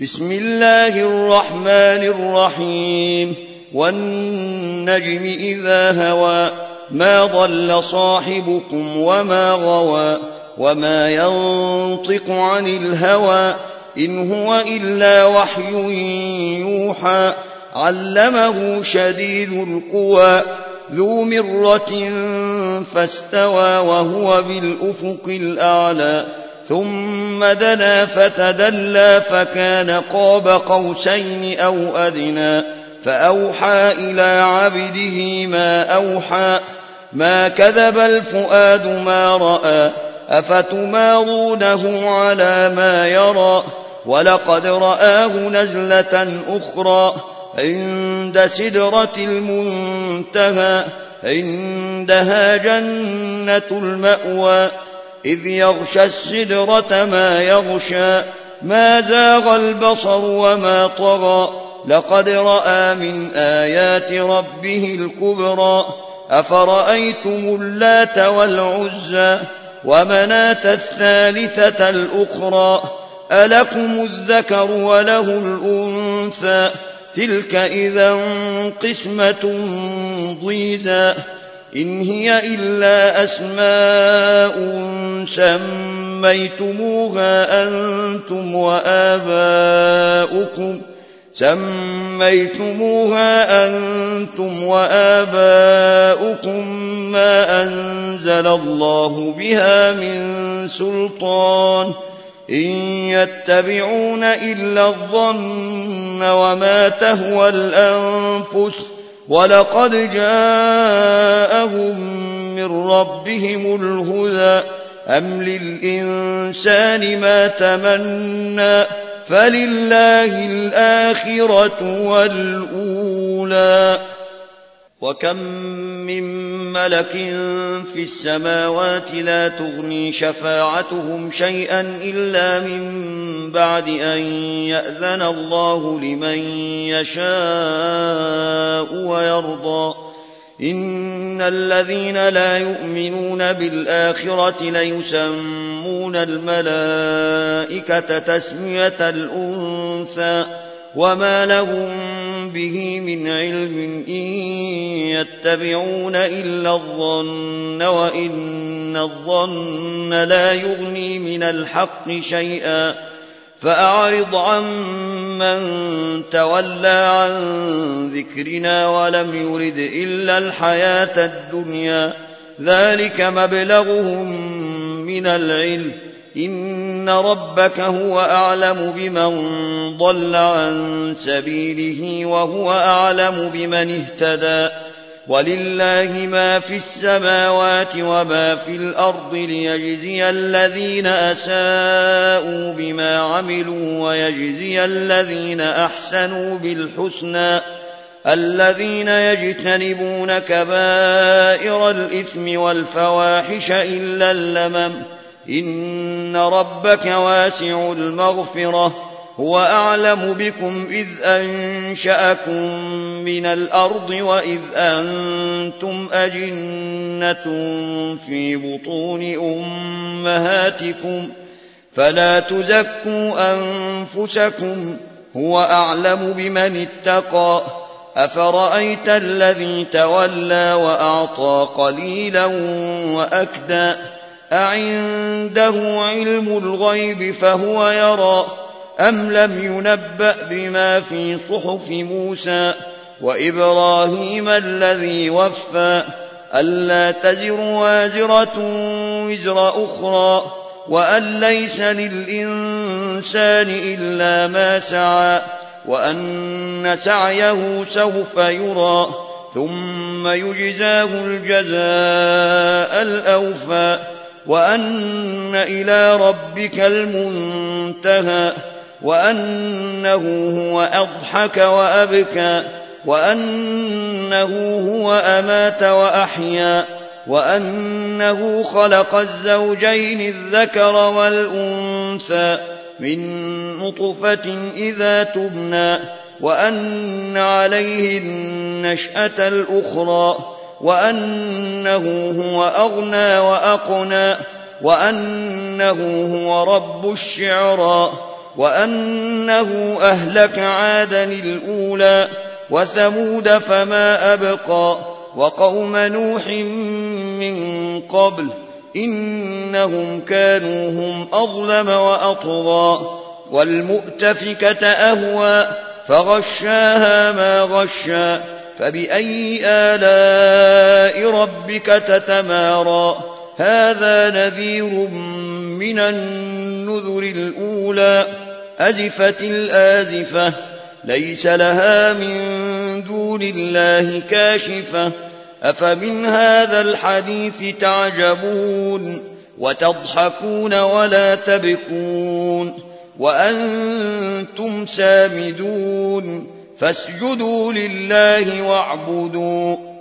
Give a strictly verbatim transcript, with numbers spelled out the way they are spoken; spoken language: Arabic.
بسم الله الرحمن الرحيم والنجم إذا هوى ما ضل صاحبكم وما غوى وما ينطق عن الهوى إن هو إلا وحي يوحى علمه شديد القوى ذو مرة فاستوى وهو بالأفق الأعلى ثم دنا فتدلى فكان قاب قوسين أو أدنى فأوحى إلى عبده ما أوحى ما كذب الفؤاد ما رأى أفتمارونه على ما يرى ولقد رآه نزلة أخرى عند سدرة المنتهى عندها جنة المأوى إذ يغشى السدرة ما يغشى ما زاغ البصر وما طغى لقد رأى من آيات ربه الكبرى أفرأيتم اللات والعزى ومناة الثالثة الأخرى ألكم الذكر وله الأنثى تلك إذا قسمة ضيزى إن هي إلا أسماء سميتموها أنتم وآباؤكم سميتموها أنتم وآباؤكم ما أنزل الله بها من سلطان إن يتبعون إلا الظن وما تهوى الأنفس ولقد جاءهم من ربهم الهدى أم للإنسان ما تمنى فلله الآخرة والأولى وكم من ملك في السماوات لا تغني شفاعتهم شيئا إلا من بعد أن يأذن الله لمن يشاء ويرضى إن الذين لا يؤمنون بالآخرة ليسمون الملائكة تسمية الأنثى وما لهم به من علم إن يتبعون إلا الظن وإن الظن لا يغني من الحق شيئا فأعرض عن من تولى عن ذكرنا ولم يرد إلا الحياة الدنيا ذلك مبلغهم من العلم إن ربك هو أعلم بمن ضل عن سبيله وهو أعلم بمن اهتدى ولله ما في السماوات وما في الأرض ليجزي الذين أساءوا بما عملوا ويجزي الذين أحسنوا بالحسنى الذين يجتنبون كبائر الإثم والفواحش إلا اللمم إن ربك واسع المغفرة هو أعلم بكم إذ أنشأكم من الأرض وإذ أنتم أجنة في بطون أمهاتكم فلا تزكوا أنفسكم هو أعلم بمن اتقى أفرأيت الذي تولى وأعطى قليلا وأكدى أعنده علم الغيب فهو يرى أم لم ينبأ بما في صحف موسى وإبراهيم الذي وفى ألا تزر وازرة وزر أخرى وأن ليس للإنسان إلا ما سعى وأن سعيه سوف يرى ثم يجزاه الجزاء الأوفى وأن إلى ربك المنتهى وأنه هو أضحك وأبكى وأنه هو أمات وأحيا وأنه خلق الزوجين الذكر والأنثى من نطفة إذا تبنى وأن عليه النشأة الأخرى وأنه هو أغنى وأقنى وأنه هو رب الشعرى وأنه أهلك عادا الأولى وثمود فما أبقى وقوم نوح من قبل إنهم كانوا هم أظلم وأطغى والمؤتفكة أهوى فغشاها ما غشى فبأي آلاء ربك تتمارى هذا نذير من النذر الأولى أزفت الآزفة ليس لها من دون الله كاشفة أفمن هذا الحديث تعجبون وتضحكون ولا تبكون وأنتم سامدون فاسجدوا لله واعبدوا